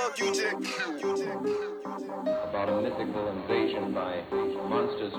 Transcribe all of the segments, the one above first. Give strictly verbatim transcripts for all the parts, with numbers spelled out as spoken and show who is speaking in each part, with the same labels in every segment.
Speaker 1: About a mythical invasion by monsters.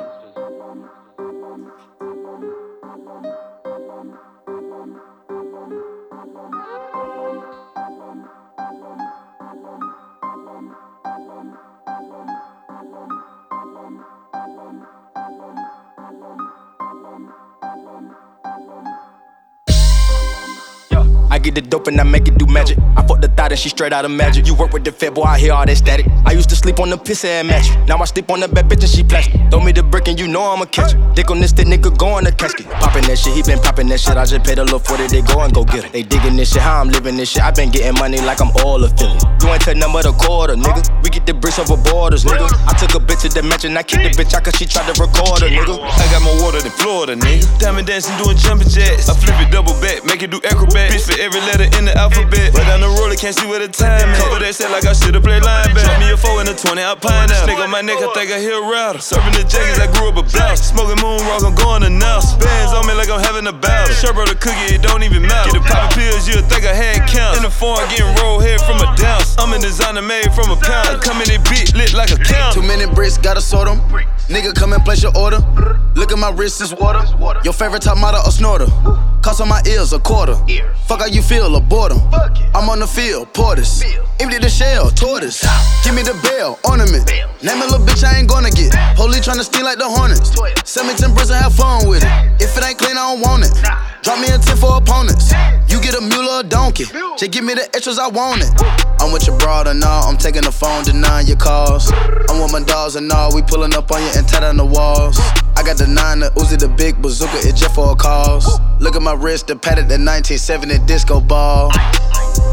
Speaker 2: I get the dope and I make it do magic. I fuck the thought and she straight out of magic. You work with the fat boy, I hear all that static. I used to sleep on the piss and mattress. Now I sleep on the bad bitch and she plastic. Throw me the brick and you know I'ma catch it. Dick on this, that nigga go in the casket. Poppin' that shit, he been poppin' that shit. I just paid a little forty, they go and go get it. They diggin' this shit, how I'm living this shit. I been getting money like I'm all affiliate. You ain't tell nothing but a quarter, nigga. We get the bricks over borders, nigga. I took a bitch to the mansion, I kicked the bitch out cause she tried to record her, nigga.
Speaker 3: I got more water than Florida, nigga. Diamond dancing, doing jumping jacks. I flip it double back, make it do acrobat. Bitch for every letter in the alphabet. Right down the road, I can't see where the time at. Cover that shit like I should've played linebacker. Drop me a four and a twenty, I pine out. Snake on my neck, I think I hear a router. Serving the jackets, I grew up a blouse. Smoking moon rock, I'm going to nuts. Bands on me like I'm having a battle. Sure, bro, the cookie, it don't even matter. Get the poppin' pills, you'll think I had count. In the foreign, getting rolled head from a dance. I'm a designer made from a pound. Come in that bitch, lit like a count.
Speaker 4: Two minute bricks, gotta sort them. Nigga, come and place your order. Look at my wrist, it's water. Your favorite top model, a snorter. Cost on my ears, a quarter. Fuck how you feel, a boredom. I'm on the field, porters. Empty the shell, tortoise. Give me the bell, ornament. Name a little bitch I ain't gonna get. Police tryna steal like the Hornets. Send me ten bricks and have fun with it. If it ain't clean, I don't want it. Drop me a ten for opponents. You get a mule or a donkey. Just give me the extras, I want it. I'm with your broad and all. I'm taking the phone, denying your calls. I'm with my dogs and all. We pulling up on you and tight on the walls. I got the nine, the Uzi, the big bazooka, it's just for a cause. Look at my wrist, the padded, the nineteen seventy disco ball.